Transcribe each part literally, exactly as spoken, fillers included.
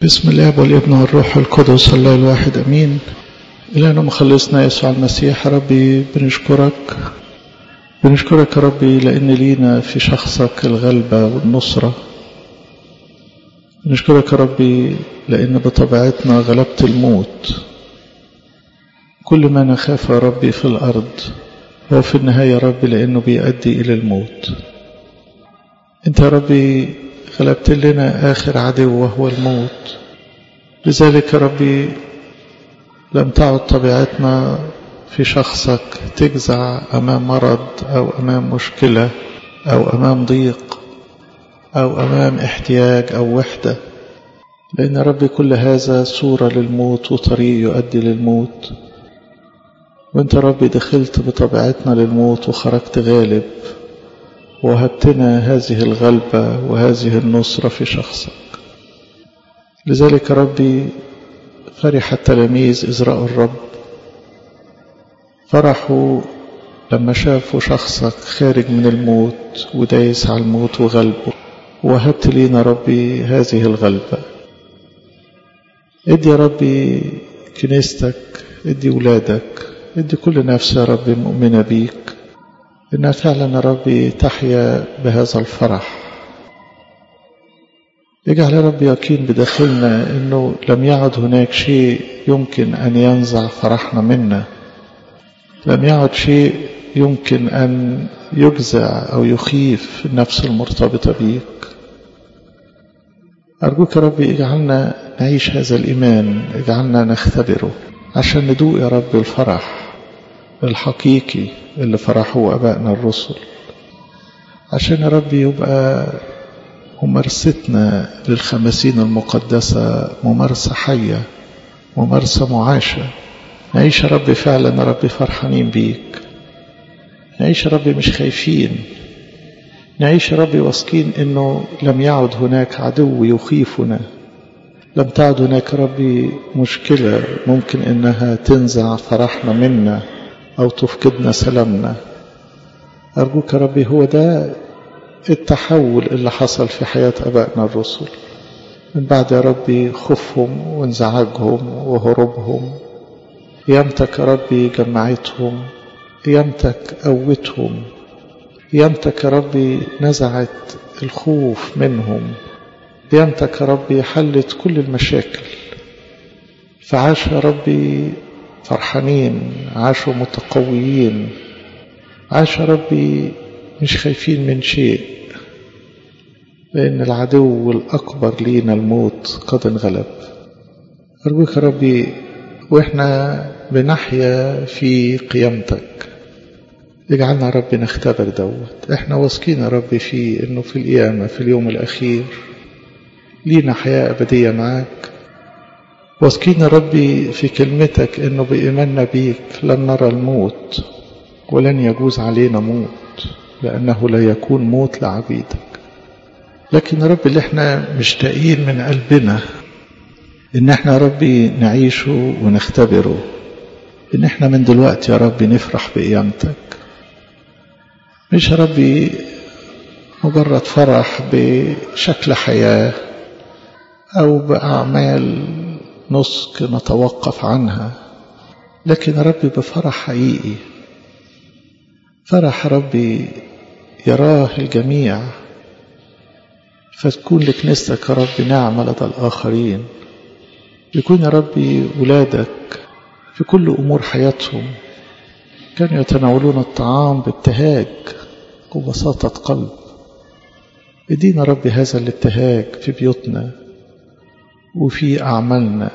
بسم الله والابن والروح القدس الله الواحد امين. إلهنا مخلصنا يسوع المسيح، ربي بنشكرك بنشكرك ربي لأن لينا في شخصك الغلبة والنصرة. بنشكرك ربي لأن بطبيعتنا غلبت الموت. كل ما نخاف يا ربي في الأرض هو في النهاية ربي لأنه بيؤدي إلى الموت. أنت ربي غلبت لنا آخر عدو وهو الموت، لذلك ربي لم تعد طبيعتنا في شخصك تجزع أمام مرض أو أمام مشكلة أو أمام ضيق أو أمام احتياج أو وحدة، لأن ربي كل هذا صورة للموت وطريق يؤدي للموت. وانت ربي دخلت بطبيعتنا للموت وخرجت غالب وهبتنا هذه الغلبة وهذه النصرة في شخصك. لذلك ربي فرح التلاميذ إذ رأوا الرب، فرحوا لما شافوا شخصك خارج من الموت ودايس على الموت وغلبه، وهبت لينا ربي هذه الغلبة. ادي يا ربي كنيستك، ادي ولادك، ادي كل نفس يا ربي مؤمنة بيك إنها فعلا يا ربي تحيا بهذا الفرح. اجعل يا ربي يقين بداخلنا إنه لم يعد هناك شيء يمكن أن ينزع فرحنا منا، لم يعد شيء يمكن أن يجزع أو يخيف النفس المرتبطة بيك. أرجوك يا ربي اجعلنا نعيش هذا الإيمان، اجعلنا نختبره عشان ندوق يا ربي الفرح الحقيقي اللي فرحوا أبائنا الرسل، عشان يا ربي يبقى ممارستنا للخمسين المقدسة ممارسة حية، ممارسة معاشة. نعيش يا ربي فعلا يا ربي فرحانين بيك، نعيش يا ربي مش خايفين، نعيش يا ربي واثقين إنه لم يعد هناك عدو يخيفنا، لم تعد هناك ربي مشكلة ممكن إنها تنزع فرحنا منا أو تفقدنا سلامنا. أرجوك يا ربي هو ده التحول اللي حصل في حياة أبائنا الرسل من بعد يا ربي خوفهم وانزعاجهم وهروبهم. قيامتك يا ربي جمعتهم، قيامتك قوتهم، قيامتك يا ربي نزعت الخوف منهم، قيامتك يا ربي حلت كل المشاكل. فعاش يا ربي فرحانين، عاشوا متقويين، عاش يا ربي مش خايفين من شيء، لأن العدو الأكبر لينا الموت قد انغلب. أرجوك يا ربي وإحنا بنحيا في قيامتك اجعلنا يا ربي نختبر دوت. إحنا واثقين يا ربي فيه إنه في القيامة في اليوم الأخير لينا حياة أبدية معاك. واثقين يا ربي في كلمتك إنه بإيماننا بيك لن نرى الموت ولن يجوز علينا موت، لأنه لا يكون موت لعبيدك. لكن يا ربي اللي احنا مشتاقين من قلبنا إن احنا يا ربي نعيشه ونختبره، إن احنا من دلوقتي يا ربي نفرح بقيامتك، مش يا ربي مجرد فرح بشكل حياة أو بأعمال نسك نتوقف عنها، لكن يا ربي بفرح حقيقي، فرح ربي يراه الجميع، فتكون لكنيستك يا ربي نعمة لدى الآخرين. يكون يا ربي ولادك في كل أمور حياتهم كانوا يتناولون الطعام بابتهاج وبساطة قلب. ادينا ربي هذا الابتهاج في بيوتنا وفي أعمالنا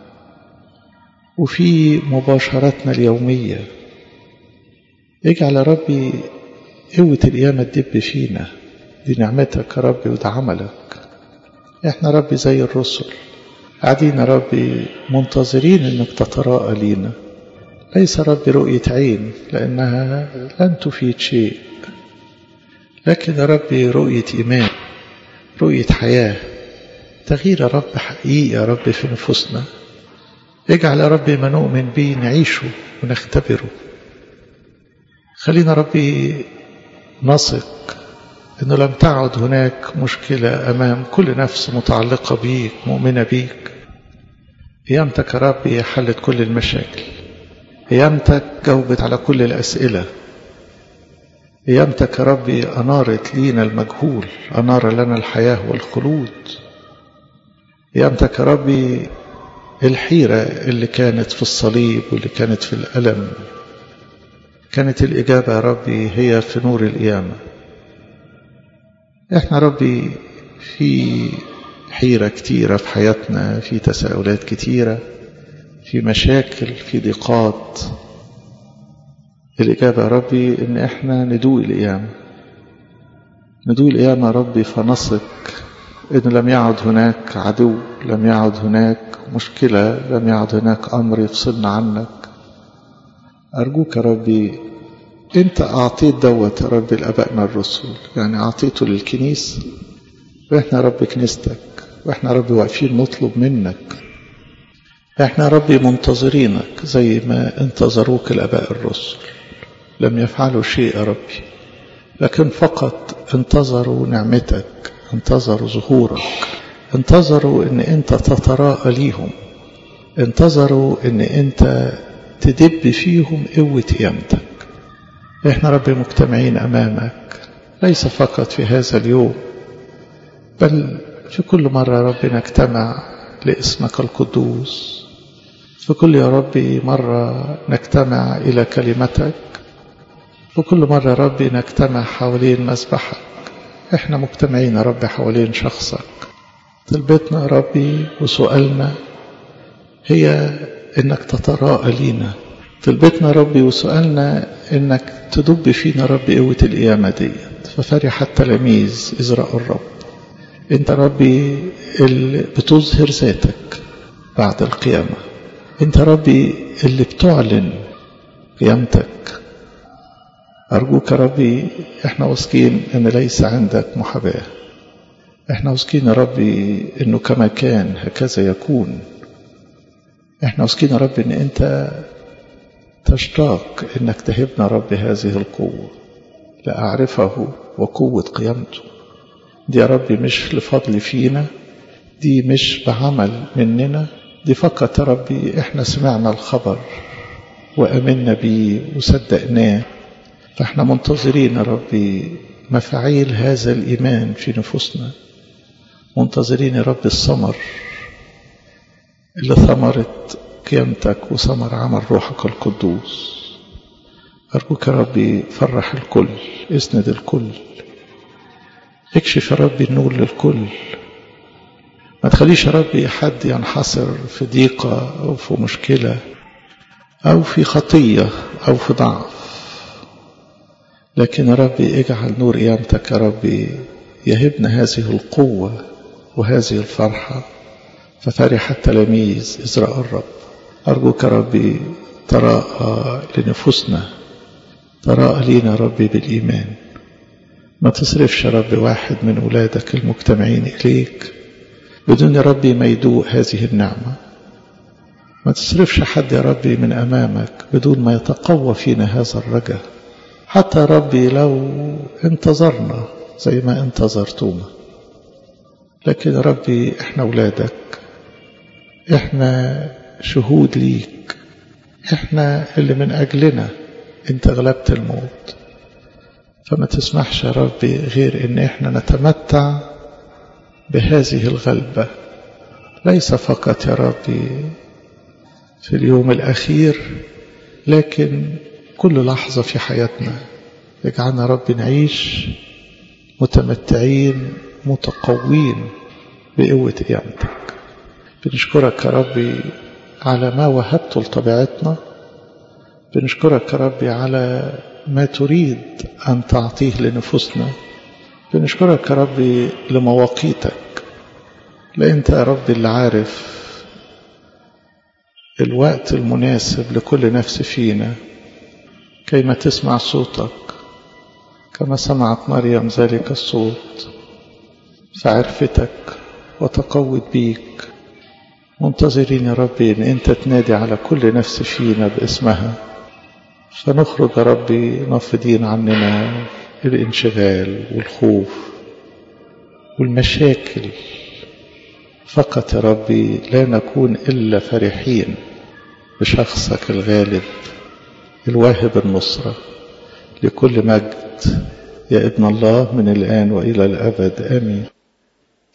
وفي مباشرتنا اليومية. اجعل يا ربي قوة القيامة تدب فينا، دي نعمتك يا ربي وده عملك. احنا ربي زي الرسل قاعدين يا ربي منتظرين انك تتراءى لينا، ليس ربي رؤية عين لأنها لن تفيد شيء، لكن يا ربي رؤية إيمان، رؤية حياة، تغيير يا رب حقيقي يا رب في نفوسنا. اجعل يا ربي ما نؤمن به نعيشه ونختبره. خلينا ربي نثق إنه لم تعد هناك مشكلة أمام كل نفس متعلقة بيك مؤمنة بيك قيامتك يا ربي حلت كل المشاكل، قيامتك جاوبت على كل الأسئلة، قيامتك يا ربي أنارت لينا المجهول، أنار لنا الحياة والخلود. قيامتك يا ربي الحيرة اللي كانت في الصليب واللي كانت في الألم، كانت الإجابة يا ربي هي في نور القيامة. احنا ربي في حيرة كتيرة في حياتنا، في تساؤلات كتيرة، في مشاكل، في ضيقات. الإجابة يا ربي إن إحنا ندوق القيامة، ندوق القيامة يا ربي، فنثق إن لم يعد هناك عدو، لم يعد هناك مشكلة، لم يعد هناك أمر يفصلنا عنك. أرجوك يا ربي أنت أعطيت دوت يا ربي لأبائنا الرسل، يعني أعطيته للكنيسة، وإحنا يا رب كنيستك، وإحنا يا رب واقفين نطلب منك. إحنا يا ربي منتظرينك زي ما انتظروك الآباء الرسل، لم يفعلوا شيء يا ربي، لكن فقط انتظروا نعمتك، انتظروا ظهورك، انتظروا ان انت تتراءى ليهم، انتظروا ان انت تدب فيهم قوة قيامتك. احنا ربي مجتمعين امامك، ليس فقط في هذا اليوم، بل في كل مرة ربي نجتمع لاسمك القدوس، في كل يا ربي مرة نجتمع إلى كلمتك، في كل مرة ربي نجتمع حوالين مسبحك. احنا مجتمعين يا ربي حوالين شخصك. طلبتنا يا ربي وسؤالنا هي انك تتراءى لينا، طلبتنا يا ربي وسؤالنا انك تدب فينا ربي قوة القيامة ديت. ففرح التلاميذ إذ رأوا الرب. انت ربي اللي بتظهر ذاتك بعد القيامة، انت ربي اللي بتعلن قيامتك. أرجوك يا ربي احنا واثقين ان ليس عندك محاباة، احنا واثقين يا ربي انه كما كان هكذا يكون. احنا واثقين يا ربي ان انت تشتاق انك تهبنا ربي هذه القوة لأعرفه وقوة قيامته. دي يا ربي مش لفضل فينا، دي مش بعمل مننا، دي فقط يا ربي احنا سمعنا الخبر وأمنا بيه وصدقناه، فاحنا منتظرين يا ربي مفاعيل هذا الإيمان في نفوسنا، منتظرين يا رب الثمر اللي ثمرت قيامتك وثمر عمل روحك القدوس. أرجوك يا ربي فرح الكل، اسند الكل، اكشف يا ربي النور للكل. ما تخليش يا ربي حد ينحصر في ضيقة أو في مشكلة أو في خطية أو في ضعف، لكن يا ربي اجعل نور قيامتك يا ربي يهبنا هذه القوة وهذه الفرحة. ففرح التلاميذ إذ رأوا الرب. أرجوك يا ربي تراءى لنفوسنا، تراءى لينا يا ربي بالإيمان. ما تصرفش يا ربي واحد من أولادك المجتمعين إليك بدون يا ربي ما يدوق هذه النعمة. ما تصرفش حد يا ربي من أمامك بدون ما يتقوى فينا هذا الرجاء. حتى يا ربي لو انتظرنا زي ما انتظرتونا، لكن يا ربي احنا أولادك، احنا شهود ليك، احنا اللي من أجلنا انت غلبت الموت. فما تسمحش يا ربي غير ان احنا نتمتع بهذه الغلبة، ليس فقط يا ربي في اليوم الأخير، لكن كل لحظة في حياتنا. اجعلنا ربي نعيش متمتعين متقوين بقوة قيامتك. بنشكرك يا ربي على ما وهبته لطبيعتنا، بنشكرك يا ربي على ما تريد أن تعطيه لنفوسنا، بنشكرك يا ربي لمواقيتك، لأنت يا ربي اللي عارف الوقت المناسب لكل نفس فينا كيما تسمع صوتك، كما سمعت مريم ذلك الصوت فعرفتك وتقوت بيك. منتظرين يا ربي ان انت تنادي على كل نفس فينا باسمها، فنخرج يا ربي نفضين عننا الانشغال والخوف والمشاكل فقط يا ربي لا نكون إلا فرحين بشخصك الغالب الواهب النصرة. لكل مجد يا ابن الله من الآن وإلى الأبد آمين.